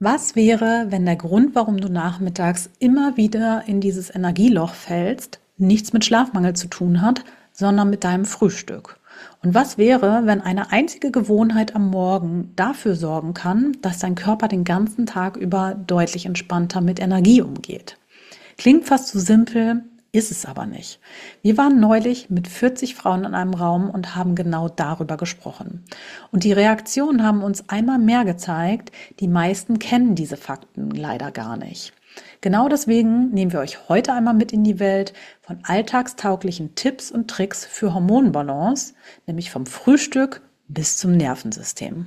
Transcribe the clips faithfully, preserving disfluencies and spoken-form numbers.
Was wäre, wenn der Grund, warum du nachmittags immer wieder in dieses Energieloch fällst, nichts mit Schlafmangel zu tun hat, sondern mit deinem Frühstück? Und was wäre, wenn eine einzige Gewohnheit am Morgen dafür sorgen kann, dass dein Körper den ganzen Tag über deutlich entspannter mit Energie umgeht? Klingt fast so simpel, ist es aber nicht. Wir waren neulich mit vierzig Frauen in einem Raum und haben genau darüber gesprochen. Und die Reaktionen haben uns einmal mehr gezeigt, die meisten kennen diese Fakten leider gar nicht. Genau deswegen nehmen wir euch heute einmal mit in die Welt von alltagstauglichen Tipps und Tricks für Hormonbalance, nämlich vom Frühstück bis zum Nervensystem.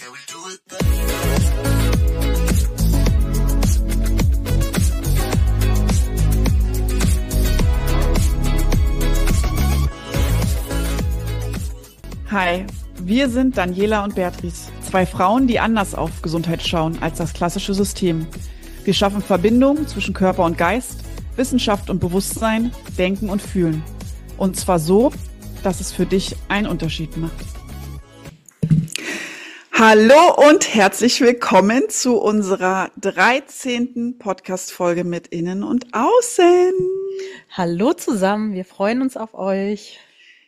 Hi, wir sind Daniela und Beatrice, zwei Frauen, die anders auf Gesundheit schauen als das klassische System. Wir schaffen Verbindungen zwischen Körper und Geist, Wissenschaft und Bewusstsein, Denken und Fühlen. Und zwar so, dass es für dich einen Unterschied macht. Hallo und herzlich willkommen zu unserer dreizehnten Podcast-Folge mit Innen und Außen. Hallo zusammen, wir freuen uns auf euch.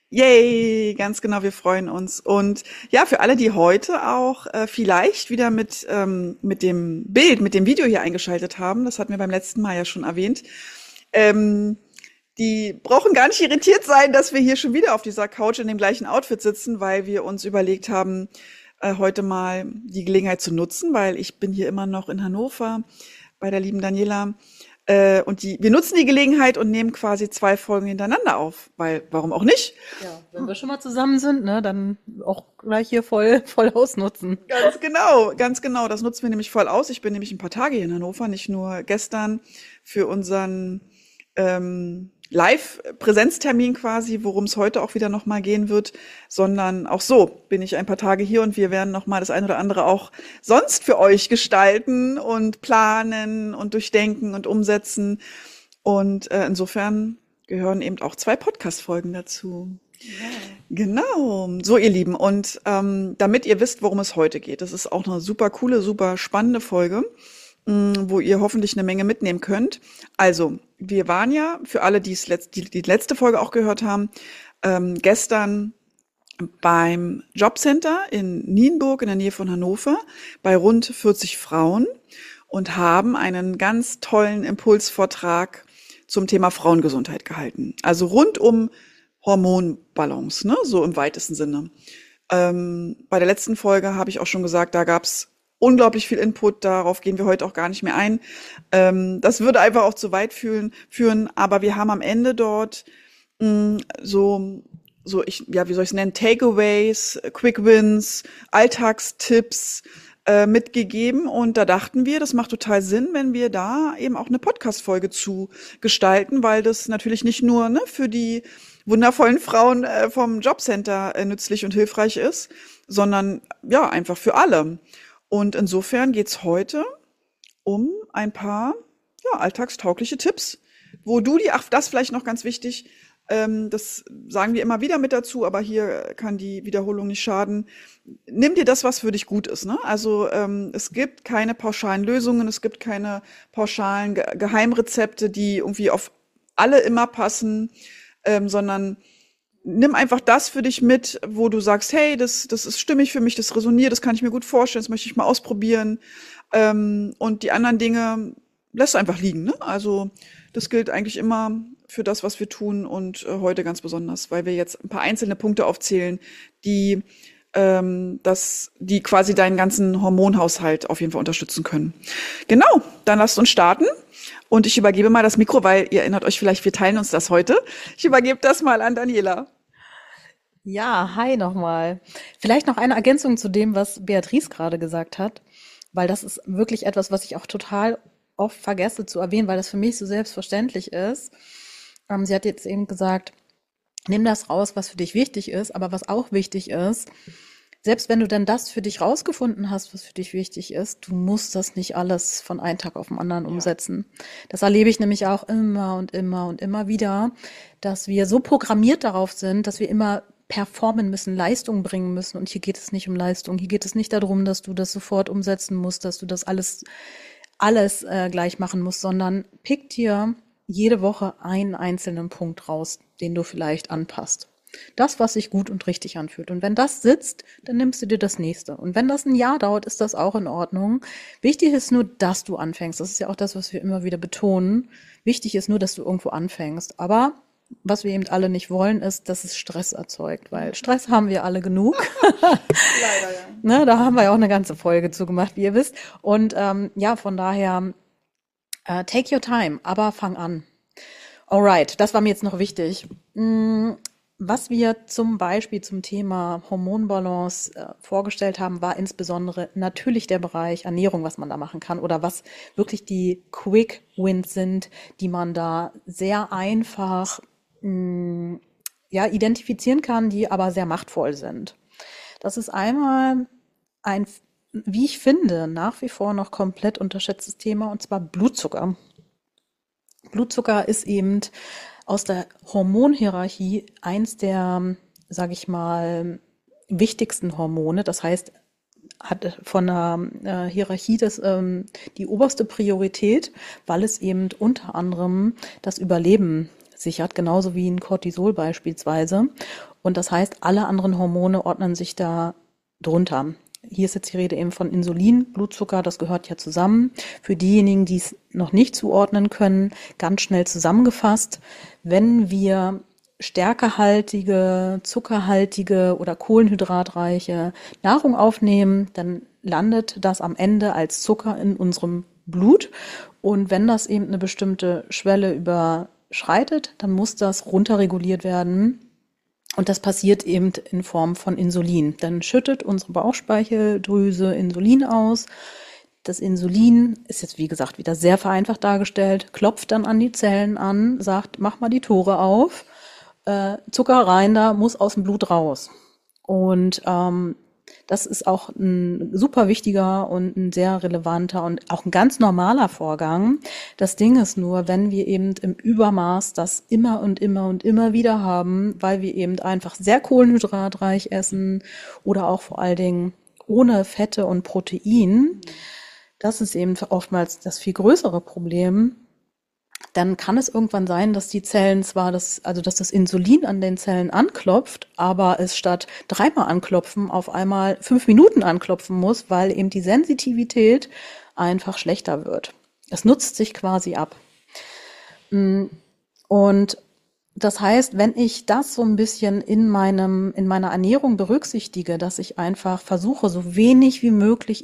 Yay, ganz genau, wir freuen uns. Und ja, für alle, die heute auch äh, vielleicht wieder mit ähm, mit dem Bild, mit dem Video hier eingeschaltet haben, das hatten wir beim letzten Mal ja schon erwähnt, ähm, die brauchen gar nicht irritiert sein, dass wir hier schon wieder auf dieser Couch in dem gleichen Outfit sitzen, weil wir uns überlegt haben, äh, heute mal die Gelegenheit zu nutzen, weil ich bin hier immer noch in Hannover bei der lieben Daniela. Äh, und die, wir nutzen die Gelegenheit und nehmen quasi zwei Folgen hintereinander auf, weil warum auch nicht? Ja, wenn wir schon mal zusammen sind, ne, dann auch gleich hier voll, voll ausnutzen. Ganz genau, ganz genau. Das nutzen wir nämlich voll aus. Ich bin nämlich ein paar Tage hier in Hannover, nicht nur gestern für unseren ähm, Live-Präsenztermin quasi, worum es heute auch wieder nochmal gehen wird, sondern auch so bin ich ein paar Tage hier und wir werden nochmal das ein oder andere auch sonst für euch gestalten und planen und durchdenken und umsetzen. Und äh, insofern gehören eben auch zwei Podcast-Folgen dazu. Ja. Genau, so ihr Lieben. Und ähm, damit ihr wisst, worum es heute geht, das ist auch eine super coole, super spannende Folge, wo ihr hoffentlich eine Menge mitnehmen könnt. Also, wir waren ja, für alle, die es letzt, die, die letzte Folge auch gehört haben, ähm, gestern beim Jobcenter in Nienburg in der Nähe von Hannover bei rund vierzig Frauen und haben einen ganz tollen Impulsvortrag zum Thema Frauengesundheit gehalten. Also rund um Hormonbalance, ne, so im weitesten Sinne. Ähm, bei der letzten Folge habe ich auch schon gesagt, da gab's unglaublich viel Input, darauf gehen wir heute auch gar nicht mehr ein. Ähm, das würde einfach auch zu weit führen, führen, aber wir haben am Ende dort mh, so, so ich, ja, wie soll ich es nennen, Takeaways, Quick Wins, Alltagstipps äh, mitgegeben und da dachten wir, das macht total Sinn, wenn wir da eben auch eine Podcast-Folge zu gestalten, weil das natürlich nicht nur ne, für die wundervollen Frauen äh, vom Jobcenter äh, nützlich und hilfreich ist, sondern ja, einfach für alle. Und insofern geht's heute um ein paar ja, alltagstaugliche Tipps, wo du die, ach, das vielleicht noch ganz wichtig, ähm, das sagen wir immer wieder mit dazu, aber hier kann die Wiederholung nicht schaden. Nimm dir das, was für dich gut ist. Ne? Also ähm, es gibt keine pauschalen Lösungen, es gibt keine pauschalen Ge- Geheimrezepte, die irgendwie auf alle immer passen, ähm, sondern nimm einfach das für dich mit, wo du sagst, hey, das, das ist stimmig für mich, das resoniert, das kann ich mir gut vorstellen, das möchte ich mal ausprobieren. Ähm, und die anderen Dinge lässt du einfach liegen. Ne? Also das gilt eigentlich immer für das, was wir tun und äh, heute ganz besonders, weil wir jetzt ein paar einzelne Punkte aufzählen, die ähm, das, die quasi deinen ganzen Hormonhaushalt auf jeden Fall unterstützen können. Genau, dann lasst uns starten. Und ich übergebe mal das Mikro, weil ihr erinnert euch vielleicht, wir teilen uns das heute. Ich übergebe das mal an Daniela. Ja, hi nochmal. Vielleicht noch eine Ergänzung zu dem, was Beatrice gerade gesagt hat, weil das ist wirklich etwas, was ich auch total oft vergesse zu erwähnen, weil das für mich so selbstverständlich ist. Ähm, sie hat jetzt eben gesagt, nimm das raus, was für dich wichtig ist, aber was auch wichtig ist, selbst wenn du dann das für dich rausgefunden hast, was für dich wichtig ist, du musst das nicht alles von einem Tag auf den anderen umsetzen. Das erlebe ich nämlich auch immer und immer und immer wieder, dass wir so programmiert darauf sind, dass wir immer performen müssen, Leistung bringen müssen. Und hier geht es nicht um Leistung. Hier geht es nicht darum, dass du das sofort umsetzen musst, dass du das alles, alles äh, gleich machen musst, sondern pick dir jede Woche einen einzelnen Punkt raus, den du vielleicht anpasst. Das, was sich gut und richtig anfühlt. Und wenn das sitzt, dann nimmst du dir das nächste. Und wenn das ein Jahr dauert, ist das auch in Ordnung. Wichtig ist nur, dass du anfängst. Das ist ja auch das, was wir immer wieder betonen. Wichtig ist nur, dass du irgendwo anfängst. Aber was wir eben alle nicht wollen, ist, dass es Stress erzeugt, weil Stress haben wir alle genug. Leider, ja. Ne, da haben wir ja auch eine ganze Folge zu gemacht, wie ihr wisst. Und ähm, ja, von daher, äh, take your time, aber fang an. Alright, das war mir jetzt noch wichtig. Hm, Was wir zum Beispiel zum Thema Hormonbalance äh, vorgestellt haben, war insbesondere natürlich der Bereich Ernährung, was man da machen kann oder was wirklich die Quick Wins sind, die man da sehr einfach mh, ja, identifizieren kann, die aber sehr machtvoll sind. Das ist einmal ein, wie ich finde, nach wie vor noch komplett unterschätztes Thema, und zwar Blutzucker. Blutzucker ist eben aus der Hormonhierarchie eins der, sage ich mal, wichtigsten Hormone. Das heißt, hat von der äh, Hierarchie das, ähm, die oberste Priorität, weil es eben unter anderem das Überleben sichert, genauso wie ein Cortisol beispielsweise. Und das heißt, alle anderen Hormone ordnen sich da drunter. Hier ist jetzt die Rede eben von Insulin, Blutzucker, das gehört ja zusammen. Für diejenigen, die es noch nicht zuordnen können, ganz schnell zusammengefasst: Wenn wir stärkehaltige, zuckerhaltige oder kohlenhydratreiche Nahrung aufnehmen, dann landet das am Ende als Zucker in unserem Blut. Und wenn das eben eine bestimmte Schwelle überschreitet, dann muss das runterreguliert werden. Und das passiert eben in Form von Insulin. Dann schüttet unsere Bauchspeicheldrüse Insulin aus. Das Insulin ist jetzt, wie gesagt, wieder sehr vereinfacht dargestellt, klopft dann an die Zellen an, sagt, mach mal die Tore auf, äh, Zucker rein, da muss aus dem Blut raus. Und ähm, das ist auch ein super wichtiger und ein sehr relevanter und auch ein ganz normaler Vorgang. Das Ding ist nur, wenn wir eben im Übermaß das immer und immer und immer wieder haben, weil wir eben einfach sehr kohlenhydratreich essen oder auch vor allen Dingen ohne Fette und Protein, das ist eben oftmals das viel größere Problem. Dann kann es irgendwann sein, dass die Zellen zwar das, also dass das Insulin an den Zellen anklopft, aber es statt dreimal anklopfen auf einmal fünf Minuten anklopfen muss, weil eben die Sensitivität einfach schlechter wird. Es nutzt sich quasi ab. Und das heißt, wenn ich das so ein bisschen in meinem, in meiner Ernährung berücksichtige, dass ich einfach versuche, so wenig wie möglich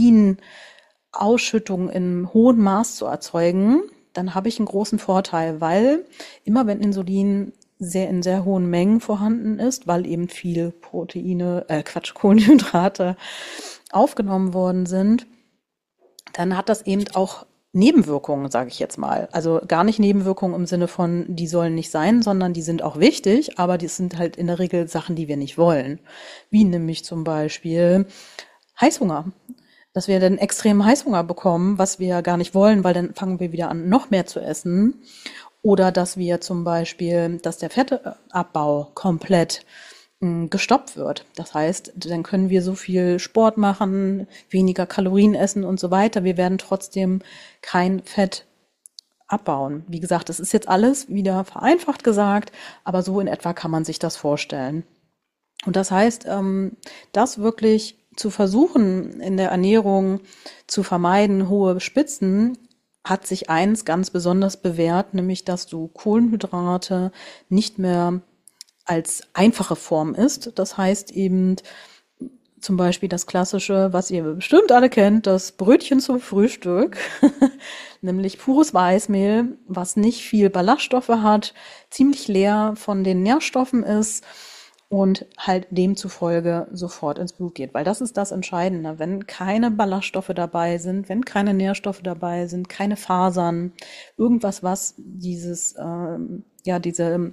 Insulinausschüttung in hohem Maß zu erzeugen, dann habe ich einen großen Vorteil, weil immer wenn Insulin sehr in sehr hohen Mengen vorhanden ist, weil eben viel Proteine, äh Quatsch, Kohlenhydrate aufgenommen worden sind, dann hat das eben auch Nebenwirkungen, sage ich jetzt mal. Also gar nicht Nebenwirkungen im Sinne von, die sollen nicht sein, sondern die sind auch wichtig, aber die sind halt in der Regel Sachen, die wir nicht wollen. Wie nämlich zum Beispiel Heißhunger. Dass wir dann extremen Heißhunger bekommen, was wir gar nicht wollen, weil dann fangen wir wieder an, noch mehr zu essen. Oder dass wir zum Beispiel, dass der Fettabbau komplett mh, gestoppt wird. Das heißt, dann können wir so viel Sport machen, weniger Kalorien essen und so weiter. Wir werden trotzdem kein Fett abbauen. Wie gesagt, das ist jetzt alles wieder vereinfacht gesagt, aber so in etwa kann man sich das vorstellen. Und das heißt, ähm, das wirklich zu versuchen, in der Ernährung zu vermeiden, hohe Spitzen, hat sich eins ganz besonders bewährt, nämlich dass du Kohlenhydrate nicht mehr als einfache Form isst. Das heißt eben zum Beispiel das klassische, was ihr bestimmt alle kennt, das Brötchen zum Frühstück, nämlich pures Weißmehl, was nicht viel Ballaststoffe hat, ziemlich leer von den Nährstoffen ist und halt demzufolge sofort ins Blut geht. Weil das ist das Entscheidende. Wenn keine Ballaststoffe dabei sind, wenn keine Nährstoffe dabei sind, keine Fasern, irgendwas, was dieses, ähm, ja, diese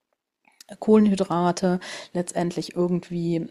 Kohlenhydrate letztendlich irgendwie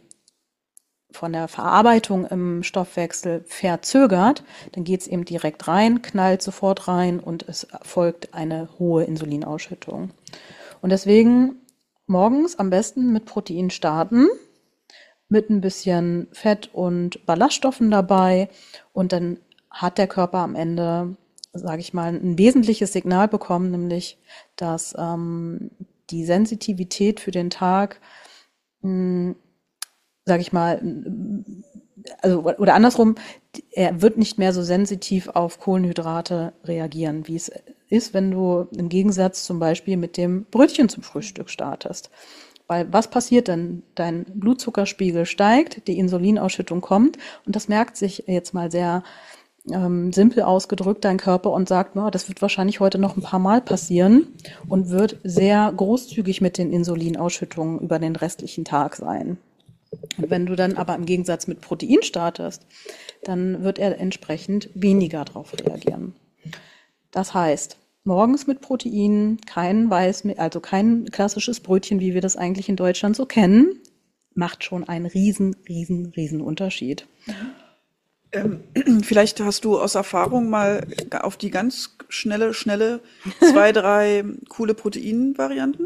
von der Verarbeitung im Stoffwechsel verzögert, dann geht es eben direkt rein, knallt sofort rein und es folgt eine hohe Insulinausschüttung. Und deswegen morgens am besten mit Protein starten, mit ein bisschen Fett und Ballaststoffen dabei und dann hat der Körper am Ende, sage ich mal, ein wesentliches Signal bekommen, nämlich, dass ähm, die Sensitivität für den Tag, mh, sage ich mal, also oder andersrum, er wird nicht mehr so sensitiv auf Kohlenhydrate reagieren, wie es ist, wenn du im Gegensatz zum Beispiel mit dem Brötchen zum Frühstück startest. Weil was passiert denn? Dein Blutzuckerspiegel steigt, die Insulinausschüttung kommt und das merkt sich jetzt mal sehr ähm, simpel ausgedrückt dein Körper und sagt, na, das wird wahrscheinlich heute noch ein paar Mal passieren und wird sehr großzügig mit den Insulinausschüttungen über den restlichen Tag sein. Und wenn du dann aber im Gegensatz mit Protein startest, dann wird er entsprechend weniger darauf reagieren. Das heißt, morgens mit Protein, kein Weißmehl, also kein klassisches Brötchen, wie wir das eigentlich in Deutschland so kennen, macht schon einen riesen, riesen, riesen Unterschied. Ähm, vielleicht hast du aus Erfahrung mal auf die ganz schnelle, schnelle zwei, drei coole Proteinvarianten?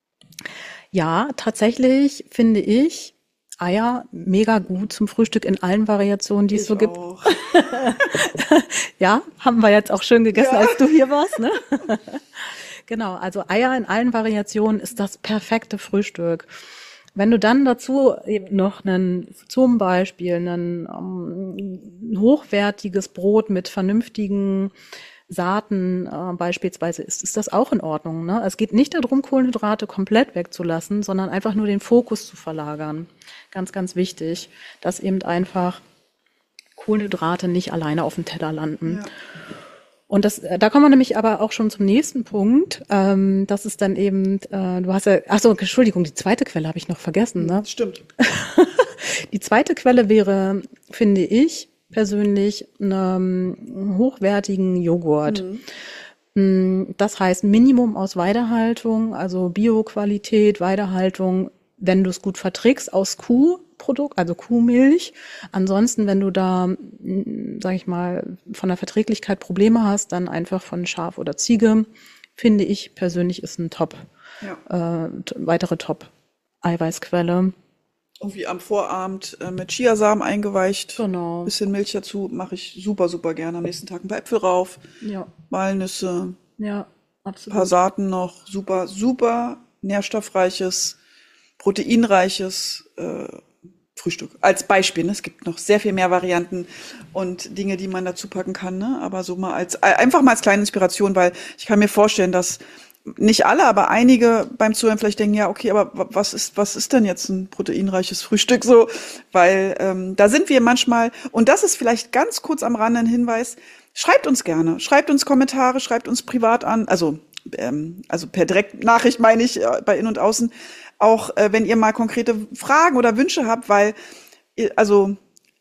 Ja, tatsächlich finde ich Eier mega gut zum Frühstück in allen Variationen, die es so gibt. Auch. Ja, haben wir jetzt auch schön gegessen, Ja. als du hier warst, ne? Genau, also Eier in allen Variationen ist das perfekte Frühstück. Wenn du dann dazu eben noch einen, zum Beispiel einen, um, ein hochwertiges Brot mit vernünftigen Saaten äh, beispielsweise isst, ist das auch in Ordnung, ne? Es geht nicht darum, Kohlenhydrate komplett wegzulassen, sondern einfach nur den Fokus zu verlagern. Ganz, ganz wichtig, dass eben einfach Kohlenhydrate nicht alleine auf dem Teller landen. Ja. Und das, da kommen wir nämlich aber auch schon zum nächsten Punkt. Ähm, das ist dann eben, äh, du hast ja, ach so, Entschuldigung, die zweite Quelle habe ich noch vergessen, ne? Stimmt. Die zweite Quelle wäre, finde ich persönlich, einen hochwertigen Joghurt. Mhm. Das heißt Minimum aus Weidehaltung, also Bio-Qualität, Weidehaltung, wenn du es gut verträgst, aus Kuhprodukt, also Kuhmilch. Ansonsten, wenn du da, sag ich mal, von der Verträglichkeit Probleme hast, dann einfach von Schaf oder Ziege, finde ich persönlich ist ein Top, Ja. äh, weitere Top-Eiweißquelle. Irgendwie am Vorabend äh, mit Chiasamen eingeweicht. Genau. Bisschen Milch dazu, mache ich super, super gerne. Am nächsten Tag ein paar Äpfel rauf, Ja, Walnüsse, ja, ein paar absolut. Saaten noch. Super, super nährstoffreiches, proteinreiches äh, Frühstück. Als Beispiel, ne? Es gibt noch sehr viel mehr Varianten und Dinge, die man dazu packen kann, ne? Aber so mal als, einfach mal als kleine Inspiration, weil ich kann mir vorstellen, dass nicht alle, aber einige beim Zuhören vielleicht denken, ja, okay, aber was ist, was ist denn jetzt ein proteinreiches Frühstück so? Weil ähm, da sind wir manchmal, und das ist vielleicht ganz kurz am Rande ein Hinweis, schreibt uns gerne, schreibt uns Kommentare, schreibt uns privat an, also ähm, also per Direktnachricht meine ich, äh, bei Innen und Außen, auch äh, wenn ihr mal konkrete Fragen oder Wünsche habt, weil, ihr, also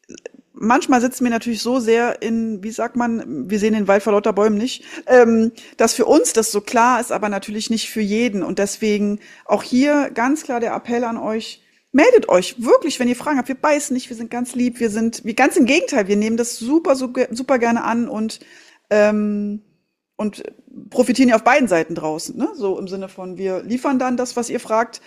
manchmal sitzen wir natürlich so sehr in, wie sagt man, wir sehen den Wald vor lauter Bäumen nicht, ähm, dass für uns das so klar ist, aber natürlich nicht für jeden. Und deswegen auch hier ganz klar der Appell an euch, meldet euch wirklich, wenn ihr Fragen habt. Wir beißen nicht, wir sind ganz lieb, wir sind, wie ganz im Gegenteil, wir nehmen das super, super, super gerne an und ähm, und profitieren ja auf beiden Seiten draußen, ne? So im Sinne von, wir liefern dann das, was ihr fragt.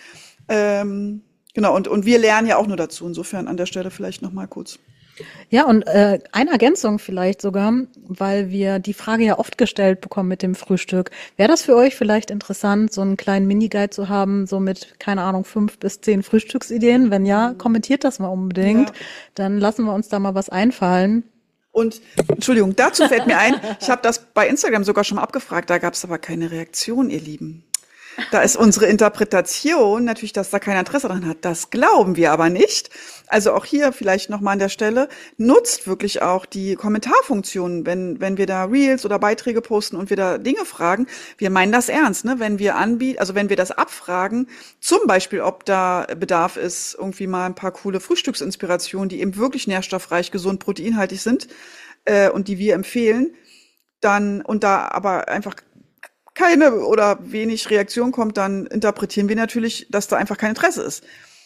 Ähm, genau, und, und wir lernen ja auch nur dazu. Insofern an der Stelle vielleicht noch mal kurz. Ja, und äh, eine Ergänzung vielleicht sogar, weil wir die Frage ja oft gestellt bekommen mit dem Frühstück. Wäre das für euch vielleicht interessant, so einen kleinen Miniguide zu haben, so mit, keine Ahnung, fünf bis zehn Frühstücksideen? Wenn ja, kommentiert das mal unbedingt. Ja. Dann lassen wir uns da mal was einfallen. Und Entschuldigung, dazu fällt mir ein, ich habe das bei Instagram sogar schon mal abgefragt, da gab es aber keine Reaktion, ihr Lieben. Da ist unsere Interpretation natürlich, dass da keiner Interesse dran hat. Das glauben wir aber nicht. Also auch hier vielleicht nochmal an der Stelle, nutzt wirklich auch die Kommentarfunktion, wenn wenn wir da Reels oder Beiträge posten und wir da Dinge fragen. Wir meinen das ernst, ne? Wenn wir anbieten, also wenn wir das abfragen, zum Beispiel, ob da Bedarf ist, irgendwie mal ein paar coole Frühstücksinspirationen, die eben wirklich nährstoffreich, gesund, proteinhaltig sind äh, und die wir empfehlen, dann und da aber einfach keine oder wenig Reaktion kommt, dann interpretieren wir natürlich, dass da einfach kein Interesse ist.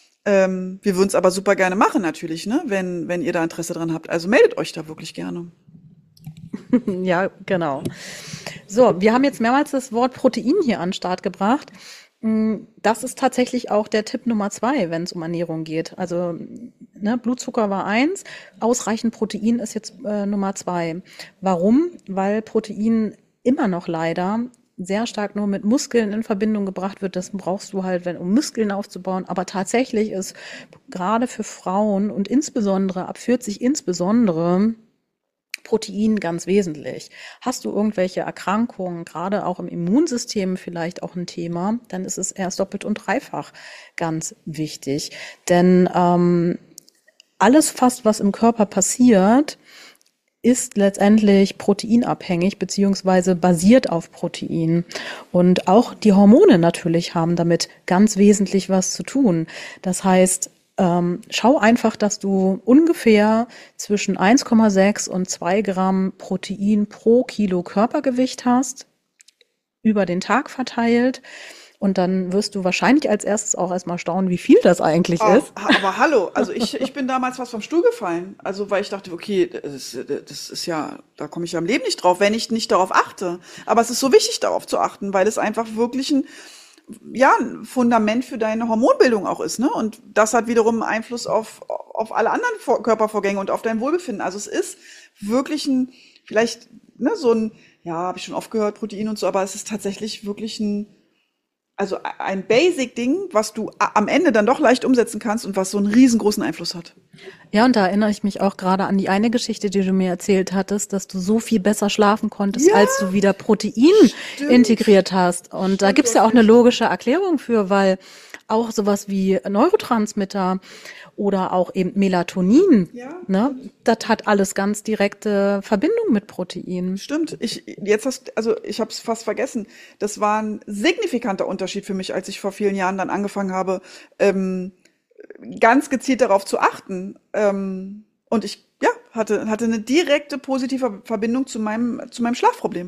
Ähm, wir würden es aber super gerne machen natürlich, ne, wenn wenn ihr da Interesse dran habt. Also meldet euch da wirklich gerne. Ja, genau. So, wir haben jetzt mehrmals das Wort Protein hier an den Start gebracht. Das ist tatsächlich auch der Tipp Nummer zwei, wenn es um Ernährung geht. Also ne, Blutzucker war eins, ausreichend Protein ist jetzt äh, Nummer zwei. Warum? Weil Protein immer noch leider sehr stark nur mit Muskeln in Verbindung gebracht wird. Das brauchst du halt, wenn, um Muskeln aufzubauen. Aber tatsächlich ist gerade für Frauen und insbesondere ab vierzig insbesondere Protein ganz wesentlich. Hast du irgendwelche Erkrankungen, gerade auch im Immunsystem vielleicht auch ein Thema, dann ist es erst doppelt und dreifach ganz wichtig. Denn ähm, alles fast, was im Körper passiert, ist letztendlich proteinabhängig beziehungsweise basiert auf Protein. Und auch die Hormone natürlich haben damit ganz wesentlich was zu tun. Das heißt, Ähm, schau einfach, dass du ungefähr zwischen eins Komma sechs und zwei Gramm Protein pro Kilo Körpergewicht hast, über den Tag verteilt. Und dann wirst du wahrscheinlich als erstes auch erstmal staunen, wie viel das eigentlich Oh, ist. aber hallo, also ich, ich bin damals fast vom Stuhl gefallen. Also weil ich dachte, okay, das, das ist ja, da komme ich ja im Leben nicht drauf, wenn ich nicht darauf achte. Aber es ist so wichtig, darauf zu achten, weil es einfach wirklich ein ja, ein Fundament für deine Hormonbildung auch ist, ne? Und das hat wiederum Einfluss auf, auf alle anderen Vor- Körpervorgänge und auf dein Wohlbefinden. Also es ist wirklich ein, vielleicht, ne, so ein, ja, habe ich schon oft gehört, Protein und so, aber es ist tatsächlich wirklich ein, also ein Basic-Ding, was du a- am Ende dann doch leicht umsetzen kannst und was so einen riesengroßen Einfluss hat. Ja, und da erinnere ich mich auch gerade an die eine Geschichte, die du mir erzählt hattest, dass du so viel besser schlafen konntest, Ja, als du wieder Protein stimmt. integriert hast. Und da Stimmt, du gibt's ja hast auch eine recht. logische Erklärung für, weil auch sowas wie Neurotransmitter oder auch eben Melatonin, Ja, ne, stimmt. das hat alles ganz direkte Verbindung mit Protein. Stimmt. Ich, jetzt hast, also ich habe es fast vergessen. Das war ein signifikanter Unterschied für mich, als ich vor vielen Jahren dann angefangen habe, ähm, ganz gezielt darauf zu achten. Ähm, und ich, ja, hatte, hatte eine direkte positive Verbindung zu meinem, zu meinem Schlafproblem.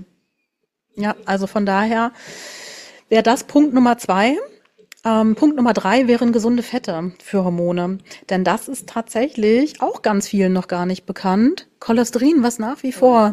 Ja, also von daher wäre das Punkt Nummer zwei. Ähm, Punkt Nummer drei wären gesunde Fette für Hormone. Denn das ist tatsächlich auch ganz vielen noch gar nicht bekannt. Cholesterin, was nach wie vor,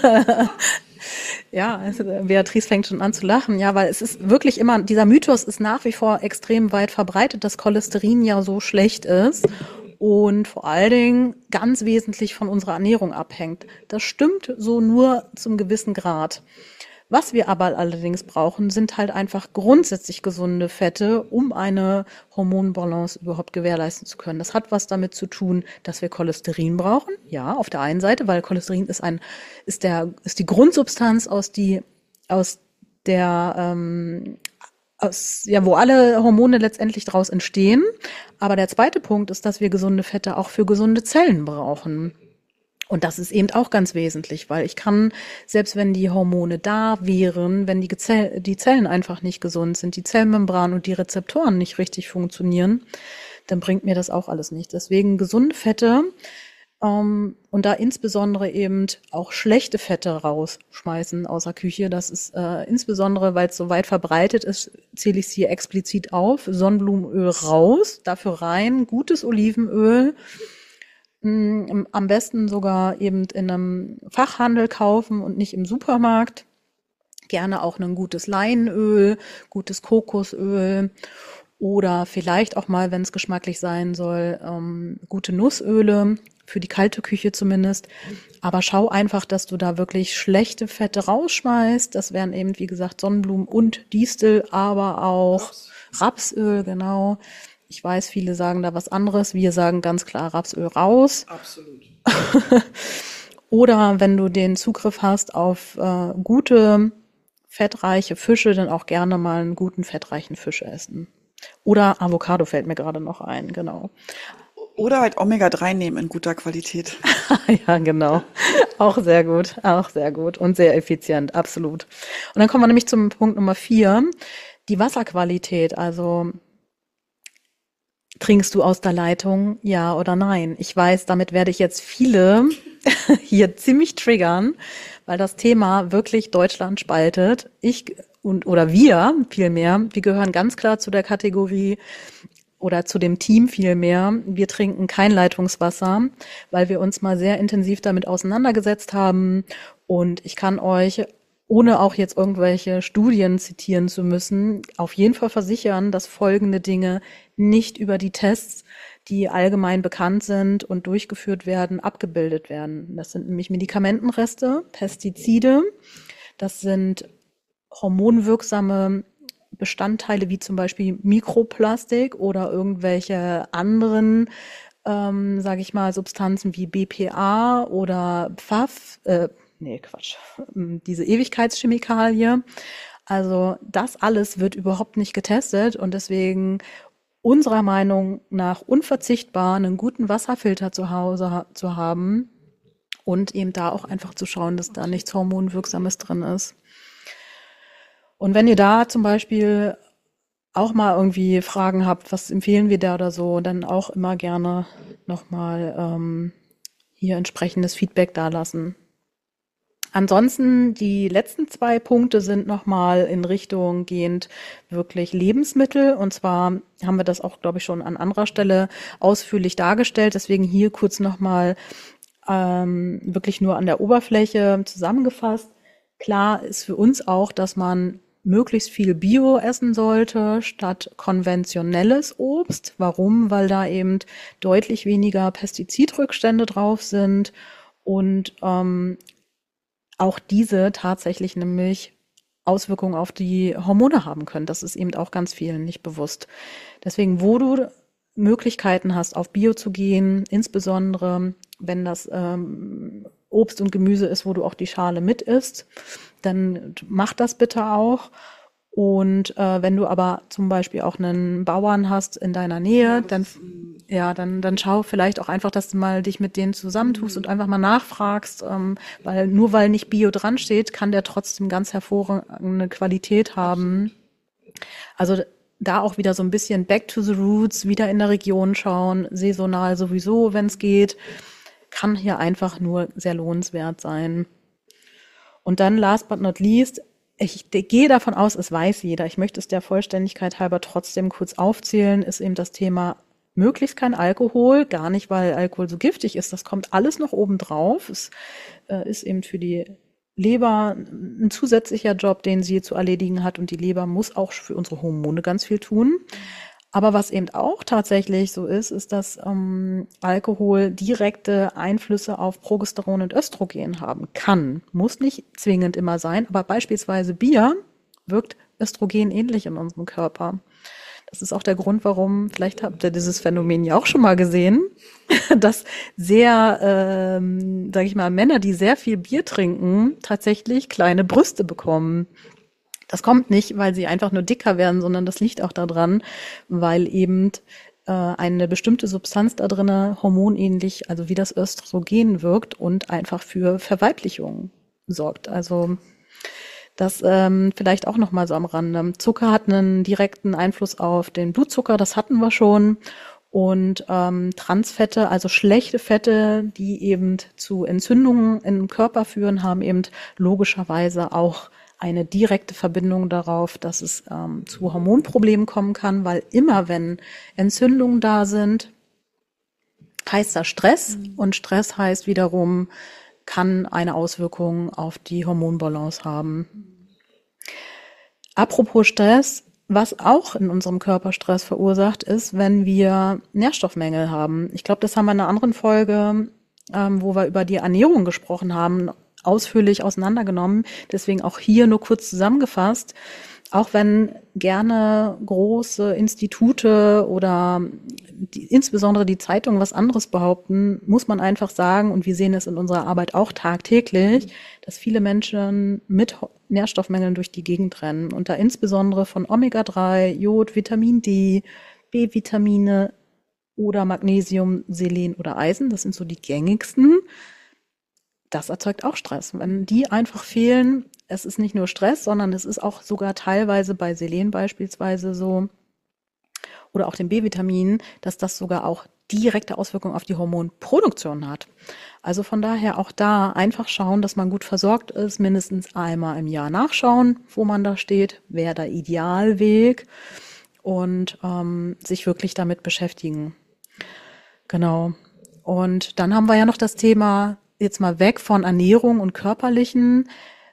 ja, also Beatrice fängt schon an zu lachen, ja, weil es ist wirklich immer, dieser Mythos ist nach wie vor extrem weit verbreitet, dass Cholesterin ja so schlecht ist und vor allen Dingen ganz wesentlich von unserer Ernährung abhängt. Das stimmt so nur zum gewissen Grad. Was wir aber allerdings brauchen, sind halt einfach grundsätzlich gesunde Fette, um eine Hormonbalance überhaupt gewährleisten zu können. Das hat was damit zu tun, dass wir Cholesterin brauchen. Ja, auf der einen Seite, weil Cholesterin ist ein, ist der, ist die Grundsubstanz aus die, aus der, ähm, aus, ja, wo alle Hormone letztendlich daraus entstehen. Aber der zweite Punkt ist, dass wir gesunde Fette auch für gesunde Zellen brauchen. Und das ist eben auch ganz wesentlich, weil ich kann, selbst wenn die Hormone da wären, wenn die, Gezell, die Zellen einfach nicht gesund sind, die Zellmembran und die Rezeptoren nicht richtig funktionieren, dann bringt mir das auch alles nicht. Deswegen gesunde Fette ähm, und da insbesondere eben auch schlechte Fette rausschmeißen aus der Küche. Das ist äh, insbesondere, weil es so weit verbreitet ist, zähle ich es hier explizit auf. Sonnenblumenöl raus, dafür rein gutes Olivenöl. Am besten sogar eben in einem Fachhandel kaufen und nicht im Supermarkt. Gerne auch ein gutes Leinöl, gutes Kokosöl oder vielleicht auch mal, wenn es geschmacklich sein soll, ähm, gute Nussöle, für die kalte Küche zumindest. Aber schau einfach, dass du da wirklich schlechte Fette rausschmeißt. Das wären eben, wie gesagt, Sonnenblumen und Distel, aber auch Raps. Rapsöl, genau. Ich weiß, viele sagen da was anderes. Wir sagen ganz klar Rapsöl raus. Absolut. Oder wenn du den Zugriff hast auf äh, gute, fettreiche Fische, dann auch gerne mal einen guten, fettreichen Fisch essen. Oder Avocado fällt mir gerade noch ein, genau. Oder halt Omega drei nehmen in guter Qualität. Ja, genau. Auch sehr gut, auch sehr gut und sehr effizient, absolut. Und dann kommen wir nämlich zum Punkt Nummer vier, die Wasserqualität. Also trinkst du aus der Leitung, ja oder nein? Ich weiß, damit werde ich jetzt viele hier ziemlich triggern, weil das Thema wirklich Deutschland spaltet. Ich und oder wir vielmehr, wir gehören ganz klar zu der Kategorie oder zu dem Team vielmehr. Wir trinken kein Leitungswasser, weil wir uns mal sehr intensiv damit auseinandergesetzt haben. Und ich kann euch ohne auch jetzt irgendwelche Studien zitieren zu müssen, auf jeden Fall versichern, dass folgende Dinge nicht über die Tests, die allgemein bekannt sind und durchgeführt werden, abgebildet werden. Das sind nämlich Medikamentenreste, Pestizide, das sind hormonwirksame Bestandteile wie zum Beispiel Mikroplastik oder irgendwelche anderen, ähm, sage ich mal, Substanzen wie B P A oder Pfaff, äh, nee, Quatsch, diese Ewigkeitschemikalie. Also das alles wird überhaupt nicht getestet und deswegen unserer Meinung nach unverzichtbar, einen guten Wasserfilter zu Hause ha- zu haben und eben da auch einfach zu schauen, dass da nichts Hormonwirksames drin ist. Und wenn ihr da zum Beispiel auch mal irgendwie Fragen habt, was empfehlen wir da oder so, dann auch immer gerne nochmal ähm, hier entsprechendes Feedback dalassen. Ansonsten die letzten zwei Punkte sind nochmal in Richtung gehend wirklich Lebensmittel. Und zwar haben wir das auch, glaube ich, schon an anderer Stelle ausführlich dargestellt. Deswegen hier kurz nochmal ähm, wirklich nur an der Oberfläche zusammengefasst. Klar ist für uns auch, dass man möglichst viel Bio essen sollte statt konventionelles Obst. Warum? Weil da eben deutlich weniger Pestizidrückstände drauf sind und ähm, auch diese tatsächlich nämlich Auswirkungen auf die Hormone haben können. Das ist eben auch ganz vielen nicht bewusst. Deswegen, wo du Möglichkeiten hast, auf Bio zu gehen, insbesondere wenn das ähm, Obst und Gemüse ist, wo du auch die Schale mit isst, dann mach das bitte auch. Und äh, wenn du aber zum Beispiel auch einen Bauern hast in deiner Nähe, dann ja, dann dann schau vielleicht auch einfach, dass du mal dich mit denen zusammentust und einfach mal nachfragst, ähm, weil nur weil nicht Bio dran steht, kann der trotzdem ganz hervorragende Qualität haben. Also da auch wieder so ein bisschen back to the roots, wieder in der Region schauen, saisonal sowieso, wenn es geht, kann hier einfach nur sehr lohnenswert sein. Und dann last but not least, ich gehe davon aus, es weiß jeder. Ich möchte es der Vollständigkeit halber trotzdem kurz aufzählen, ist eben das Thema möglichst kein Alkohol, gar nicht, weil Alkohol so giftig ist. Das kommt alles noch oben drauf. Es äh, ist eben für die Leber ein zusätzlicher Job, den sie zu erledigen hat und die Leber muss auch für unsere Hormone ganz viel tun. Aber was eben auch tatsächlich so ist, ist, dass ähm, Alkohol direkte Einflüsse auf Progesteron und Östrogen haben kann. Muss nicht zwingend immer sein, aber beispielsweise Bier wirkt Östrogen ähnlich in unserem Körper. Das ist auch der Grund, warum, vielleicht habt ihr dieses Phänomen ja auch schon mal gesehen, dass sehr, ähm, sage ich mal, Männer, die sehr viel Bier trinken, tatsächlich kleine Brüste bekommen. Das kommt nicht, weil sie einfach nur dicker werden, sondern das liegt auch daran, weil eben äh, eine bestimmte Substanz da drinne hormonähnlich, also wie das Östrogen wirkt und einfach für Verweiblichung sorgt. Also das ähm, vielleicht auch noch mal so am Rande. Zucker hat einen direkten Einfluss auf den Blutzucker, das hatten wir schon. Und ähm, Transfette, also schlechte Fette, die eben zu Entzündungen im Körper führen, haben eben logischerweise auch eine direkte Verbindung darauf, dass es ähm, zu Hormonproblemen kommen kann, weil immer wenn Entzündungen da sind, heißt das Stress mhm. und Stress heißt wiederum, kann eine Auswirkung auf die Hormonbalance haben. Mhm. Apropos Stress, was auch in unserem Körper Stress verursacht, ist, wenn wir Nährstoffmängel haben. Ich glaube, das haben wir in einer anderen Folge, ähm, wo wir über die Ernährung gesprochen haben, ausführlich auseinandergenommen. Deswegen auch hier nur kurz zusammengefasst. Auch wenn gerne große Institute oder die, insbesondere die Zeitungen was anderes behaupten, muss man einfach sagen, und wir sehen es in unserer Arbeit auch tagtäglich, dass viele Menschen mit Nährstoffmängeln durch die Gegend rennen. Und da insbesondere von Omega drei, Jod, Vitamin D, B-Vitamine oder Magnesium, Selen oder Eisen. Das sind so die gängigsten. Das erzeugt auch Stress. Wenn die einfach fehlen, es ist nicht nur Stress, sondern es ist auch sogar teilweise bei Selen beispielsweise so oder auch den B-Vitaminen, dass das sogar auch direkte Auswirkungen auf die Hormonproduktion hat. Also von daher auch da einfach schauen, dass man gut versorgt ist, mindestens einmal im Jahr nachschauen, wo man da steht, wäre der Idealweg und ähm, sich wirklich damit beschäftigen. Genau. Und dann haben wir ja noch das Thema, jetzt mal weg von Ernährung und körperlichen,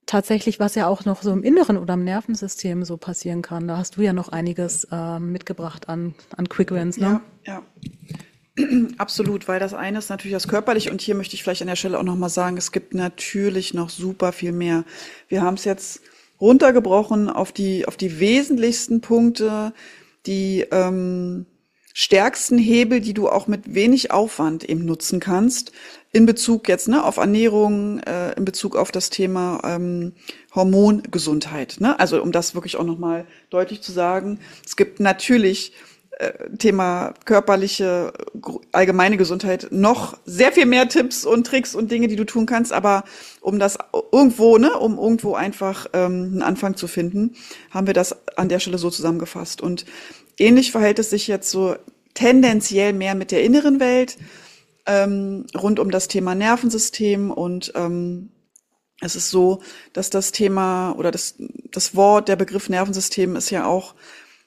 tatsächlich, was ja auch noch so im Inneren oder im Nervensystem so passieren kann. Da hast du ja noch einiges äh, mitgebracht an, an Quick Wins, ne? Ja, ja. Absolut, weil das eine ist natürlich das Körperliche und hier möchte ich vielleicht an der Stelle auch nochmal sagen, es gibt natürlich noch super viel mehr. Wir haben es jetzt runtergebrochen auf die, auf die wesentlichsten Punkte, die ähm, stärksten Hebel, die du auch mit wenig Aufwand eben nutzen kannst, in Bezug jetzt ne, auf Ernährung, äh, in Bezug auf das Thema ähm, Hormongesundheit. Ne? Also um das wirklich auch nochmal deutlich zu sagen, es gibt natürlich Thema körperliche, allgemeine Gesundheit noch sehr viel mehr Tipps und Tricks und Dinge, die du tun kannst, aber um das irgendwo, ne, um irgendwo einfach ähm, einen Anfang zu finden, haben wir das an der Stelle so zusammengefasst. Und ähnlich verhält es sich jetzt so tendenziell mehr mit der inneren Welt, ähm, rund um das Thema Nervensystem und ähm, es ist so, dass das Thema oder das, das Wort, der Begriff Nervensystem ist ja auch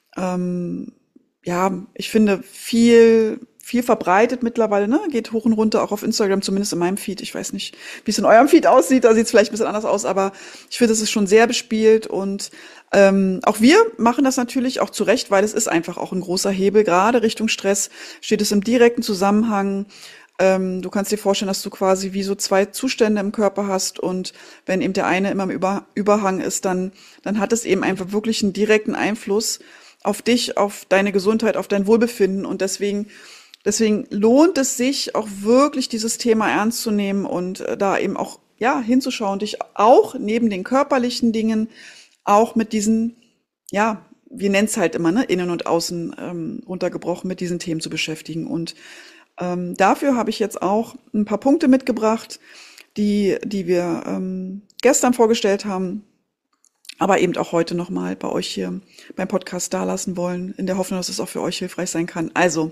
ähm, ja, ich finde, viel, viel verbreitet mittlerweile, ne? Geht hoch und runter, auch auf Instagram, zumindest in meinem Feed. Ich weiß nicht, wie es in eurem Feed aussieht, da sieht es vielleicht ein bisschen anders aus, aber ich finde, es ist schon sehr bespielt und ähm, auch wir machen das natürlich auch zu Recht, weil es ist einfach auch ein großer Hebel. Gerade Richtung Stress steht es im direkten Zusammenhang. Ähm, du kannst dir vorstellen, dass du quasi wie so zwei Zustände im Körper hast und wenn eben der eine immer im Über- Überhang ist, dann, dann hat es eben einfach wirklich einen direkten Einfluss auf dich, auf deine Gesundheit, auf dein Wohlbefinden und deswegen, deswegen lohnt es sich auch wirklich dieses Thema ernst zu nehmen und äh, da eben auch, ja, hinzuschauen, dich auch neben den körperlichen Dingen auch mit diesen, ja, wir nennen es halt immer, ne, innen und außen ähm, runtergebrochen, mit diesen Themen zu beschäftigen und ähm, dafür habe ich jetzt auch ein paar Punkte mitgebracht, die, die wir ähm, gestern vorgestellt haben, aber eben auch heute nochmal bei euch hier beim Podcast dalassen wollen, in der Hoffnung, dass es auch für euch hilfreich sein kann. Also,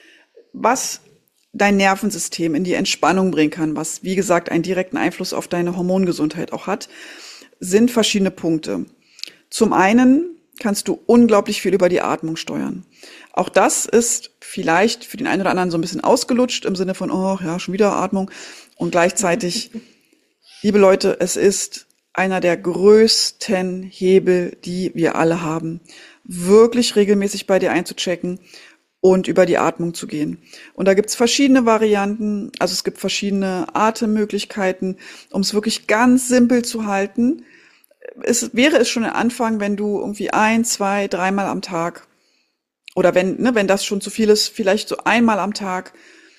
was dein Nervensystem in die Entspannung bringen kann, was, wie gesagt, einen direkten Einfluss auf deine Hormongesundheit auch hat, sind verschiedene Punkte. Zum einen kannst du unglaublich viel über die Atmung steuern. Auch das ist vielleicht für den einen oder anderen so ein bisschen ausgelutscht, im Sinne von, oh ja, schon wieder Atmung. Und gleichzeitig, liebe Leute, es ist einer der größten Hebel, die wir alle haben, wirklich regelmäßig bei dir einzuchecken und über die Atmung zu gehen. Und da gibt's verschiedene Varianten, also es gibt verschiedene Atemmöglichkeiten, um es wirklich ganz simpel zu halten. Es wäre es schon ein Anfang, wenn du irgendwie ein, zwei, dreimal am Tag oder wenn, ne, wenn das schon zu viel ist, vielleicht so einmal am Tag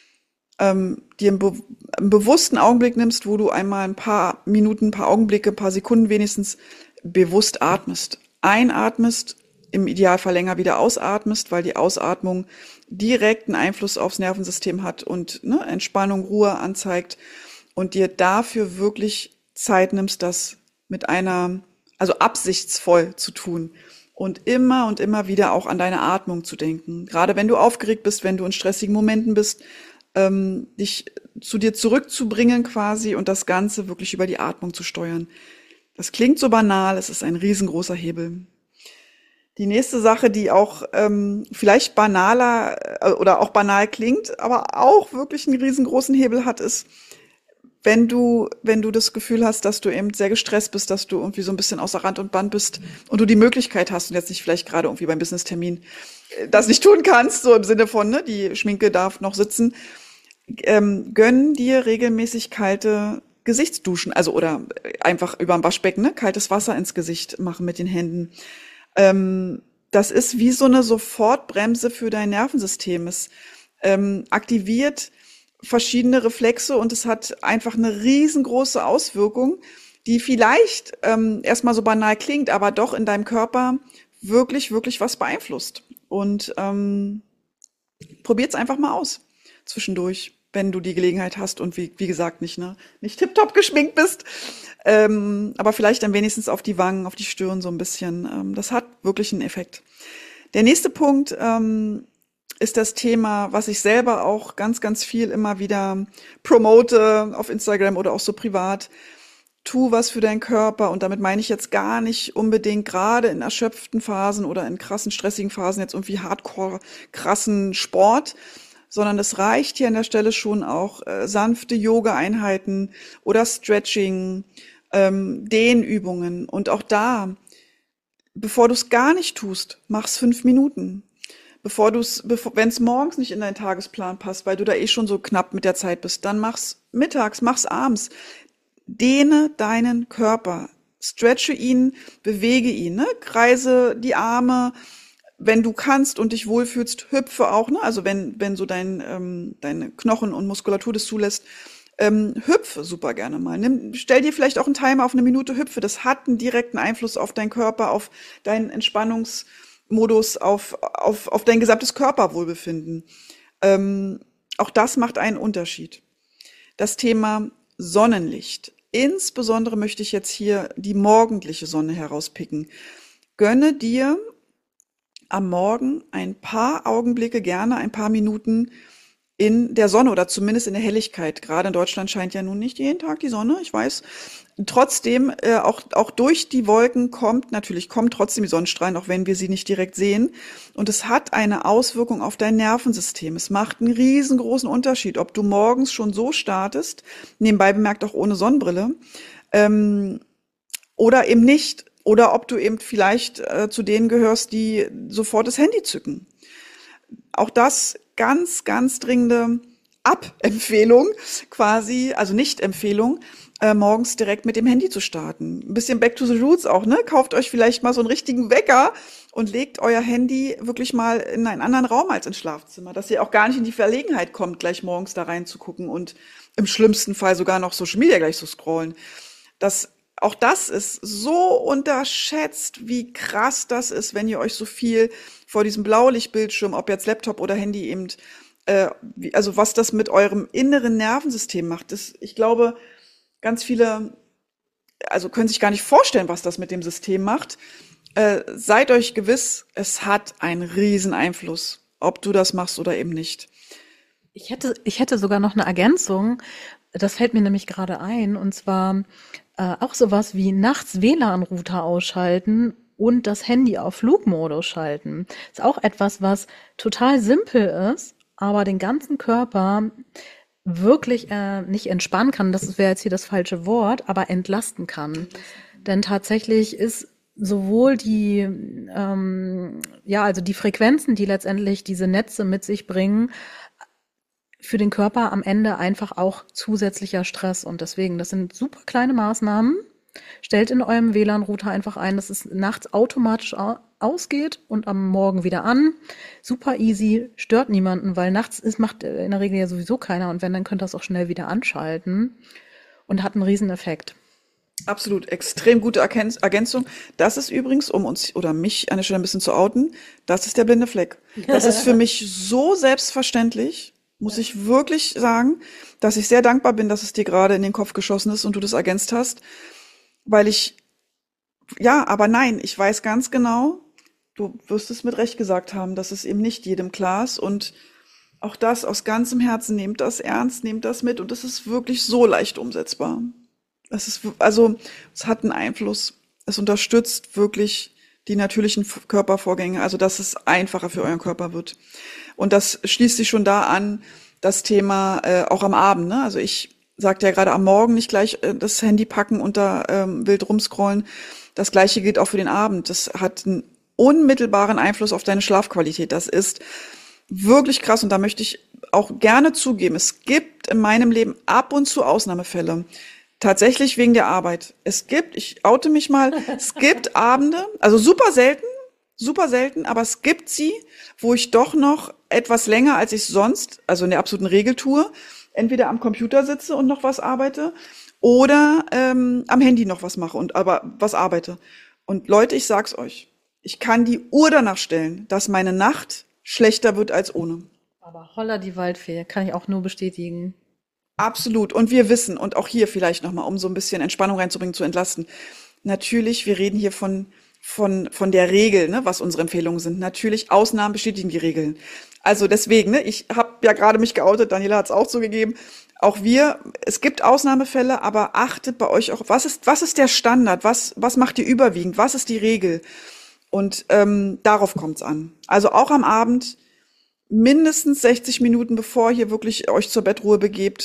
ähm, dir einen, be einen bewussten Augenblick nimmst, wo du einmal ein paar Minuten, ein paar Augenblicke, ein paar Sekunden wenigstens bewusst atmest. Einatmest, im Idealfall länger wieder ausatmest, weil die Ausatmung direkten Einfluss aufs Nervensystem hat und ne, Entspannung, Ruhe anzeigt und dir dafür wirklich Zeit nimmst, das mit einer, also absichtsvoll zu tun und immer und immer wieder auch an deine Atmung zu denken. Gerade wenn du aufgeregt bist, wenn du in stressigen Momenten bist, ähm, dich zu dir zurückzubringen quasi und das Ganze wirklich über die Atmung zu steuern. Das klingt so banal, es ist ein riesengroßer Hebel. Die nächste Sache, die auch ähm, vielleicht banaler äh, oder auch banal klingt, aber auch wirklich einen riesengroßen Hebel hat, ist, wenn du, wenn du das Gefühl hast, dass du eben sehr gestresst bist, dass du irgendwie so ein bisschen außer Rand und Band bist und du die Möglichkeit hast und jetzt nicht vielleicht gerade irgendwie beim Business-Termin äh, das nicht tun kannst, so im Sinne von, ne, die Schminke darf noch sitzen, ähm, gönn dir regelmäßig kalte Gesichtsduschen, also oder einfach über dem Waschbecken, ne, kaltes Wasser ins Gesicht machen mit den Händen. Ähm, das ist wie so eine Sofortbremse für dein Nervensystem. Es ähm, aktiviert verschiedene Reflexe und es hat einfach eine riesengroße Auswirkung, die vielleicht ähm, erstmal so banal klingt, aber doch in deinem Körper wirklich, wirklich was beeinflusst. Und ähm, probiert's einfach mal aus zwischendurch, wenn du die Gelegenheit hast und wie, wie gesagt nicht ne nicht tipptopp geschminkt bist, ähm, aber vielleicht dann wenigstens auf die Wangen, auf die Stirn so ein bisschen. Ähm, das hat wirklich einen Effekt. Der nächste Punkt ähm, ist das Thema, was ich selber auch ganz, ganz viel immer wieder promote auf Instagram oder auch so privat. Tu was für deinen Körper und damit meine ich jetzt gar nicht unbedingt gerade in erschöpften Phasen oder in krassen, stressigen Phasen jetzt irgendwie hardcore, krassen Sport, sondern es reicht hier an der Stelle schon auch äh, sanfte Yoga-Einheiten oder Stretching, ähm, Dehnübungen. Und auch da, bevor du es gar nicht tust, mach's fünf Minuten. Bevor du es, bevor, wenn es morgens nicht in deinen Tagesplan passt, weil du da eh schon so knapp mit der Zeit bist, dann mach's mittags, mach's abends. Dehne deinen Körper, stretche ihn, bewege ihn, ne? Kreise die Arme, wenn du kannst und dich wohlfühlst, hüpfe auch, ne? Also wenn wenn so dein ähm, deine Knochen und Muskulatur das zulässt, ähm, hüpfe super gerne mal. Nimm, stell dir vielleicht auch einen Timer auf eine Minute, hüpfe. Das hat einen direkten Einfluss auf deinen Körper, auf deinen Entspannungsmodus, auf auf auf dein gesamtes Körperwohlbefinden. Ähm, auch das macht einen Unterschied. Das Thema Sonnenlicht. Insbesondere möchte ich jetzt hier die morgendliche Sonne herauspicken. Gönne dir am Morgen ein paar Augenblicke, gerne ein paar Minuten in der Sonne oder zumindest in der Helligkeit. Gerade in Deutschland scheint ja nun nicht jeden Tag die Sonne, ich weiß. Trotzdem, äh, auch, auch durch die Wolken kommt, natürlich kommen trotzdem die Sonnenstrahlen, auch wenn wir sie nicht direkt sehen. Und es hat eine Auswirkung auf dein Nervensystem. Es macht einen riesengroßen Unterschied, ob du morgens schon so startest, nebenbei bemerkt auch ohne Sonnenbrille, ähm, oder eben nicht. Oder ob du eben vielleicht äh, zu denen gehörst, die sofort das Handy zücken. Auch das ganz, ganz dringende Ab-Empfehlung quasi, also Nicht-Empfehlung, äh, morgens direkt mit dem Handy zu starten. Ein bisschen back to the roots auch, ne? Kauft euch vielleicht mal so einen richtigen Wecker und legt euer Handy wirklich mal in einen anderen Raum als ins Schlafzimmer, dass ihr auch gar nicht in die Verlegenheit kommt, gleich morgens da reinzugucken und im schlimmsten Fall sogar noch Social Media gleich zu scrollen. Das Auch das ist so unterschätzt, wie krass das ist, wenn ihr euch so viel vor diesem Blaulichtbildschirm, ob jetzt Laptop oder Handy eben, äh, wie, also was das mit eurem inneren Nervensystem macht. Das, ich glaube, ganz viele, also können sich gar nicht vorstellen, was das mit dem System macht. Äh, seid euch gewiss, es hat einen riesen Einfluss, ob du das machst oder eben nicht. Ich hätte, ich hätte sogar noch eine Ergänzung. Das fällt mir nämlich gerade ein. Und zwar äh, auch sowas wie nachts W L A N-Router ausschalten und das Handy auf Flugmodus schalten. Ist auch etwas, was total simpel ist, aber den ganzen Körper wirklich äh, nicht entspannen kann. Das wäre jetzt hier das falsche Wort, aber entlasten kann. Denn tatsächlich ist sowohl die, ähm, ja, also die Frequenzen, die letztendlich diese Netze mit sich bringen, für den Körper am Ende einfach auch zusätzlicher Stress. Und deswegen, das sind super kleine Maßnahmen. Stellt in eurem W L A N-Router einfach ein, dass es nachts automatisch au- ausgeht und am Morgen wieder an. Super easy, stört niemanden, weil nachts ist, macht in der Regel ja sowieso keiner. Und wenn, dann könnt ihr das auch schnell wieder anschalten und hat einen riesen Effekt. Absolut, extrem gute Erken- Ergänzung. Das ist übrigens, um uns oder mich an der Stelle ein bisschen zu outen, das ist der blinde Fleck. Das ist für mich so selbstverständlich, muss ich wirklich sagen, dass ich sehr dankbar bin, dass es dir gerade in den Kopf geschossen ist und du das ergänzt hast, weil ich, ja, aber nein, ich weiß ganz genau, du wirst es mit Recht gesagt haben, dass es eben nicht jedem klar ist und auch das aus ganzem Herzen, nehmt das ernst, nehmt das mit und es ist wirklich so leicht umsetzbar. Es ist, also, es hat einen Einfluss. Es unterstützt wirklich die natürlichen F- Körpervorgänge, also dass es einfacher für euren Körper wird. Und das schließt sich schon da an, das Thema äh, auch am Abend. Ne? Also ich sagte ja gerade am Morgen nicht gleich äh, das Handy packen und da ähm, wild rumscrollen. Das Gleiche gilt auch für den Abend. Das hat einen unmittelbaren Einfluss auf deine Schlafqualität. Das ist wirklich krass und da möchte ich auch gerne zugeben, es gibt in meinem Leben ab und zu Ausnahmefälle. Tatsächlich wegen der Arbeit. Es gibt, ich oute mich mal, es gibt Abende, also super selten, super selten, aber es gibt sie, wo ich doch noch etwas länger, als ich sonst, also in der absoluten Regel tue, entweder am Computer sitze und noch was arbeite oder ähm, am Handy noch was mache und aber was arbeite. Und Leute, ich sag's euch, ich kann die Uhr danach stellen, dass meine Nacht schlechter wird als ohne. Aber holla die Waldfee, kann ich auch nur bestätigen. Absolut. Und wir wissen, und auch hier vielleicht nochmal, um so ein bisschen Entspannung reinzubringen, zu entlasten. Natürlich, wir reden hier von, von, von der Regel, ne, was unsere Empfehlungen sind. Natürlich, Ausnahmen bestätigen die Regeln. Also deswegen, ne, ich habe ja gerade mich geoutet, Daniela hat es auch zugegeben. Auch wir, es gibt Ausnahmefälle, aber achtet bei euch auch, was ist, was ist der Standard? Was, was macht ihr überwiegend? Was ist die Regel? Und ähm, darauf kommt's an. Also auch am Abend mindestens sechzig Minuten, bevor ihr wirklich euch zur Bettruhe begebt,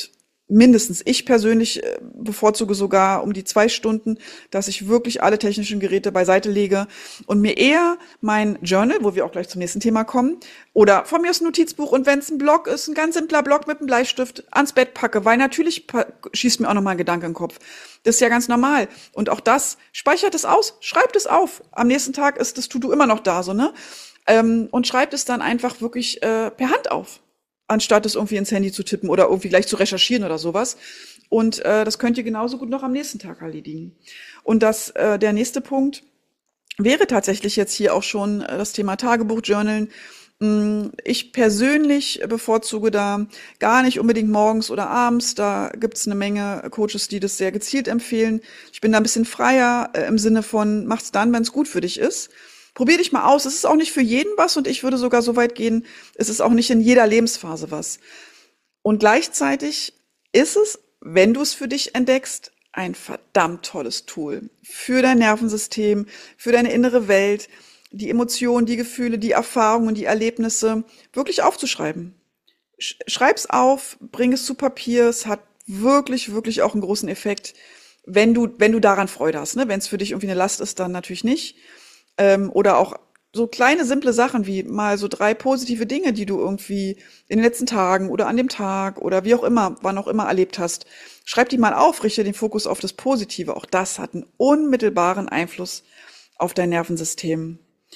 mindestens ich persönlich äh, bevorzuge sogar um die zwei Stunden, dass ich wirklich alle technischen Geräte beiseite lege und mir eher mein Journal, wo wir auch gleich zum nächsten Thema kommen, oder von mir aus ein Notizbuch und wenn es ein Block ist, ein ganz simpler Block mit einem Bleistift, ans Bett packe, weil natürlich pa- schießt mir auch noch mal ein Gedanke in den Kopf. Das ist ja ganz normal. Und auch das, speichert es aus, schreibt es auf. Am nächsten Tag ist das To-Do immer noch da, so, ne? Ähm, und schreibt es dann einfach wirklich äh, per Hand auf, anstatt es irgendwie ins Handy zu tippen oder irgendwie gleich zu recherchieren oder sowas. Und äh, das könnt ihr genauso gut noch am nächsten Tag erledigen. Und das, äh, der nächste Punkt wäre tatsächlich jetzt hier auch schon äh, das Thema Tagebuchjournalen. Mm, Ich persönlich bevorzuge da gar nicht unbedingt morgens oder abends. Da gibt's eine Menge Coaches, die das sehr gezielt empfehlen. Ich bin da ein bisschen freier äh, im Sinne von, mach's dann, wenn es gut für dich ist. Probier dich mal aus. Es ist auch nicht für jeden was und ich würde sogar so weit gehen, es ist auch nicht in jeder Lebensphase was. Und gleichzeitig ist es, wenn du es für dich entdeckst, ein verdammt tolles Tool für dein Nervensystem, für deine innere Welt, die Emotionen, die Gefühle, die Erfahrungen, die Erlebnisse wirklich aufzuschreiben. Sch- Schreib's auf, bring es zu Papier. Es hat wirklich, wirklich auch einen großen Effekt, wenn du, wenn du daran Freude hast. Ne? Wenn es für dich irgendwie eine Last ist, dann natürlich nicht. Ähm, oder auch so kleine, simple Sachen wie mal so drei positive Dinge, die du irgendwie in den letzten Tagen oder an dem Tag oder wie auch immer, wann auch immer erlebt hast. Schreib die mal auf, richte den Fokus auf das Positive. Auch das hat einen unmittelbaren Einfluss auf dein Nervensystem.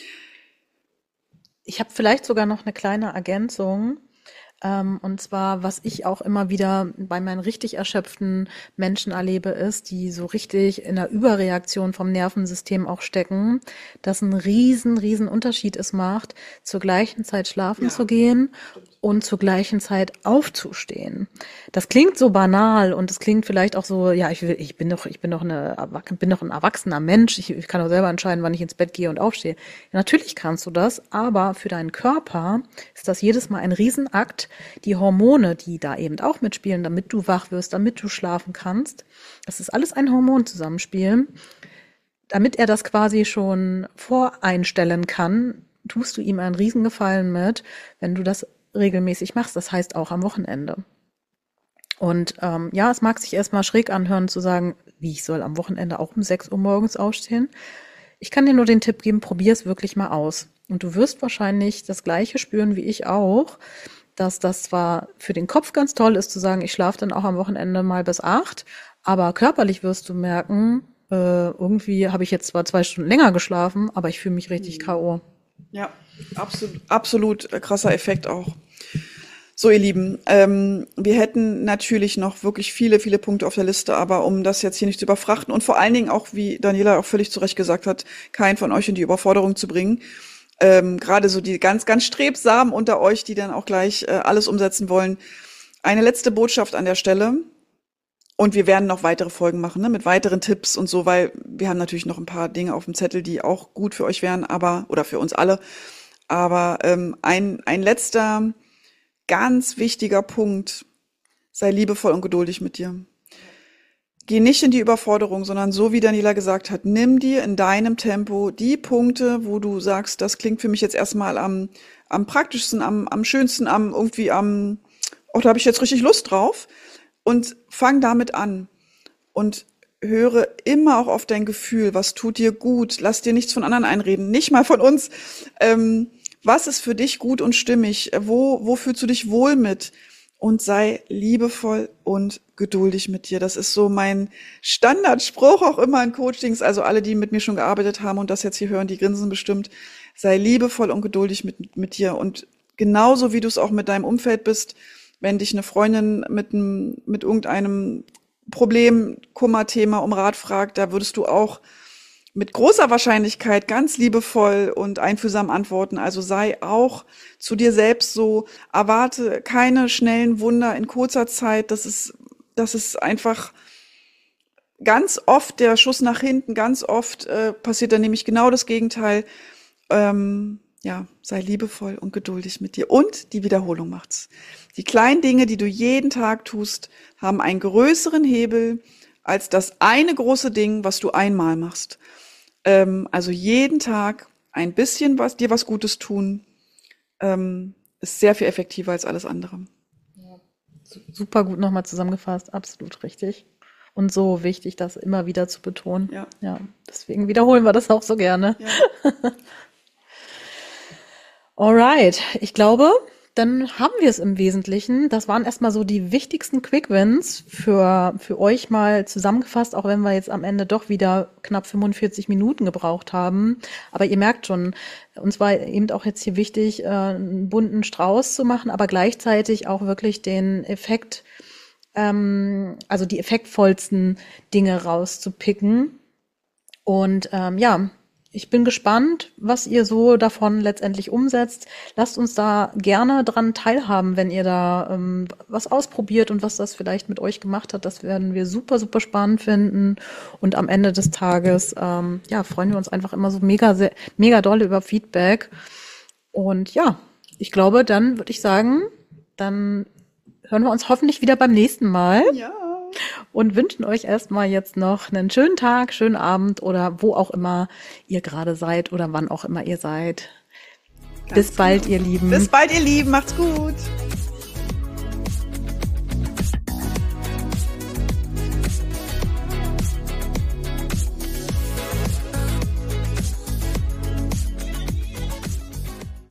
Ich habe vielleicht sogar noch eine kleine Ergänzung. Ähm, und zwar, was ich auch immer wieder bei meinen richtig erschöpften Menschen erlebe, ist, die so richtig in der Überreaktion vom Nervensystem auch stecken, dass ein riesen, riesen Unterschied es macht, zur gleichen Zeit schlafen zu Ja, gehen und zur gleichen Zeit aufzustehen. Das klingt so banal und es klingt vielleicht auch so, ja, ich will, ich bin doch, ich bin doch eine, Erwach- bin doch ein erwachsener Mensch. Ich, ich kann doch selber entscheiden, wann ich ins Bett gehe und aufstehe. Ja, natürlich kannst du das, aber für deinen Körper ist das jedes Mal ein Riesenakt. Die Hormone, die da eben auch mitspielen, damit du wach wirst, damit du schlafen kannst, das ist alles ein Hormonzusammenspiel. Damit er das quasi schon voreinstellen kann, tust du ihm einen Riesengefallen mit, wenn du das regelmäßig machst. Das heißt auch am Wochenende. Und ähm, ja, es mag sich erstmal schräg anhören zu sagen, wie ich soll am Wochenende auch um sechs Uhr morgens aufstehen. Ich kann dir nur den Tipp geben, probier es wirklich mal aus. Und du wirst wahrscheinlich das Gleiche spüren wie ich auch, dass das zwar für den Kopf ganz toll ist zu sagen, ich schlafe dann auch am Wochenende mal bis acht, aber körperlich wirst du merken, äh, irgendwie habe ich jetzt zwar zwei Stunden länger geschlafen, aber ich fühle mich richtig K O. ja, absolut, absolut äh, krasser Effekt auch. So, ihr Lieben, ähm, wir hätten natürlich noch wirklich viele, viele Punkte auf der Liste, aber um das jetzt hier nicht zu überfrachten und vor allen Dingen auch, wie Daniela auch völlig zu Recht gesagt hat, keinen von euch in die Überforderung zu bringen, ähm, gerade so die ganz, ganz Strebsamen unter euch, die dann auch gleich äh, alles umsetzen wollen. Eine letzte Botschaft an der Stelle. Und wir werden noch weitere Folgen machen, ne, mit weiteren Tipps und so, weil wir haben natürlich noch ein paar Dinge auf dem Zettel, die auch gut für euch wären, aber, oder für uns alle. Aber ähm, ein, ein letzter ganz wichtiger Punkt: Sei liebevoll und geduldig mit dir. Geh nicht in die Überforderung, sondern so wie Daniela gesagt hat, nimm dir in deinem Tempo die Punkte, wo du sagst, das klingt für mich jetzt erstmal am, am praktischsten, am, am schönsten, am irgendwie am, oh, da habe ich jetzt richtig Lust drauf. Und fang damit an. Und höre immer auch auf dein Gefühl. Was tut dir gut? Lass dir nichts von anderen einreden, nicht mal von uns. Ähm, was ist für dich gut und stimmig? Wo, wo fühlst du dich wohl mit? Und sei liebevoll und geduldig mit dir. Das ist so mein Standardspruch auch immer in Coachings. Also alle, die mit mir schon gearbeitet haben und das jetzt hier hören, die grinsen bestimmt. Sei liebevoll und geduldig mit, mit dir. Und genauso wie du es auch mit deinem Umfeld bist, wenn dich eine Freundin mit, einem, mit irgendeinem Problem, Kummerthema um Rat fragt, da würdest du auch mit großer Wahrscheinlichkeit ganz liebevoll und einfühlsam antworten. Also sei auch zu dir selbst so, erwarte keine schnellen Wunder in kurzer Zeit. Das ist, das ist einfach ganz oft der Schuss nach hinten. Ganz oft äh, passiert dann nämlich genau das Gegenteil. Ähm, ja, sei liebevoll und geduldig mit dir. Und die Wiederholung macht's. Die kleinen Dinge, die du jeden Tag tust, haben einen größeren Hebel als das eine große Ding, was du einmal machst. Ähm, also jeden Tag ein bisschen was, dir was Gutes tun, ähm, ist sehr viel effektiver als alles andere. du super gut nochmal zusammengefasst, absolut richtig. Und so wichtig, das immer wieder zu betonen. Ja. Ja, deswegen wiederholen wir das auch so gerne. Ja. Alright, ich glaube, dann haben wir es im Wesentlichen. Das waren erstmal so die wichtigsten Quick Wins für, für euch mal zusammengefasst, auch wenn wir jetzt am Ende doch wieder knapp fünfundvierzig Minuten gebraucht haben. Aber ihr merkt schon, uns war eben auch jetzt hier wichtig, äh, einen bunten Strauß zu machen, aber gleichzeitig auch wirklich den Effekt, ähm, also die effektvollsten Dinge rauszupicken. Und ähm, ja, ich bin gespannt, was ihr so davon letztendlich umsetzt. Lasst uns da gerne dran teilhaben, wenn ihr da ähm, was ausprobiert und was das vielleicht mit euch gemacht hat. Das werden wir super, super spannend finden. Und am Ende des Tages ähm, ja, freuen wir uns einfach immer so mega, sehr, mega doll über Feedback. Und ja, ich glaube, dann würde ich sagen, dann hören wir uns hoffentlich wieder beim nächsten Mal. Ja. Und wünschen euch erstmal jetzt noch einen schönen Tag, schönen Abend oder wo auch immer ihr gerade seid oder wann auch immer ihr seid. Ganz Bis bald, genau. ihr Lieben. Bis bald, ihr Lieben. Macht's gut.